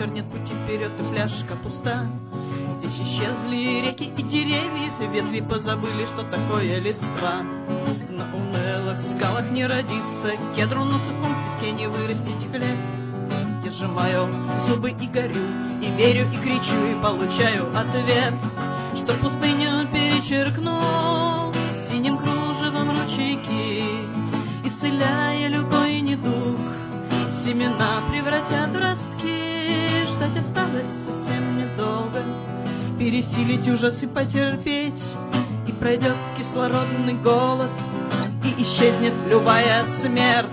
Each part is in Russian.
ветер, нет пути вперед, и фляжка пуста. Здесь исчезли реки и деревья, ветви позабыли, что такое листва. На унылых скалах не родится кедру, на сухом песке не вырастить хлеб. Я сжимаю зубы и горю, и верю, и кричу, и получаю ответ, что пустыню перечеркну синим кружевом ручейки, исцеляя любой недуг. Семена превратят в ростки, ждать осталось совсем недолго. Пересилить ужас и потерпеть, и пройдет кислородный голод, и исчезнет любая смерть.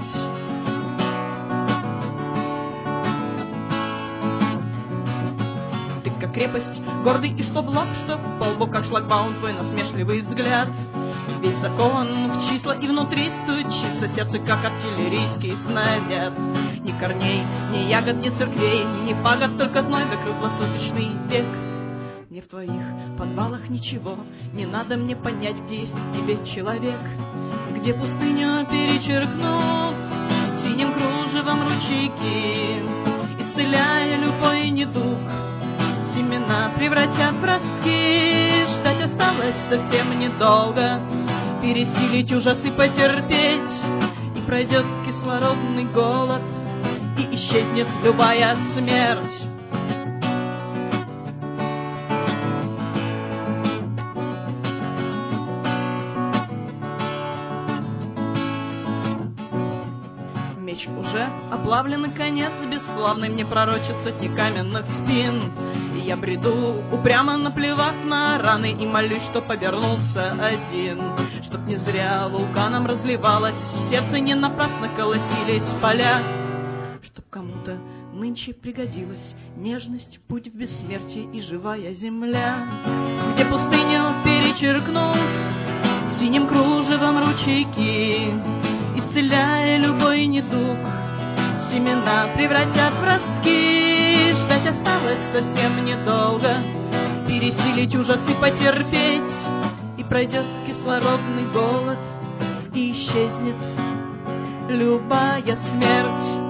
Ты как крепость, гордый и чтоб лоб, чтоб по лбу, как шлагбаум, твой насмешливый взгляд. Весь закон в числа и внутри стучится сердце, как артиллерийский снаряд. Ни корней, ни ягод, ни церквей, ни пагод, только зной да круглосуточный век. Не в твоих подвалах ничего, не надо мне понять, где есть в тебе человек. Где пустыню перечеркнут синим кружевом ручейки, исцеляя любой недуг. Семена превратят в ростки, ждать осталось совсем недолго. Пересилить ужас и потерпеть, и пройдет кислородный голод, и исчезнет любая смерть. Меч уже оплавлен, и конец бесславный мне пророчит сотни каменных спин. И я бреду, упрямо наплевав на раны, и молюсь, чтоб обернулся один, чтоб не зря вулканом разливалось сердце, не напрасно колосились поля, чтоб кому-то нынче пригодилась нежность, путь в бессмертие и живая земля. Где пустыню перечеркнут синим кружевом ручейки, исцеляя любой недуг. Семена превратят в ростки, ждать осталось совсем недолго. Пересилить ужас и потерпеть, и пройдет кислородный голод, и исчезнет любая смерть.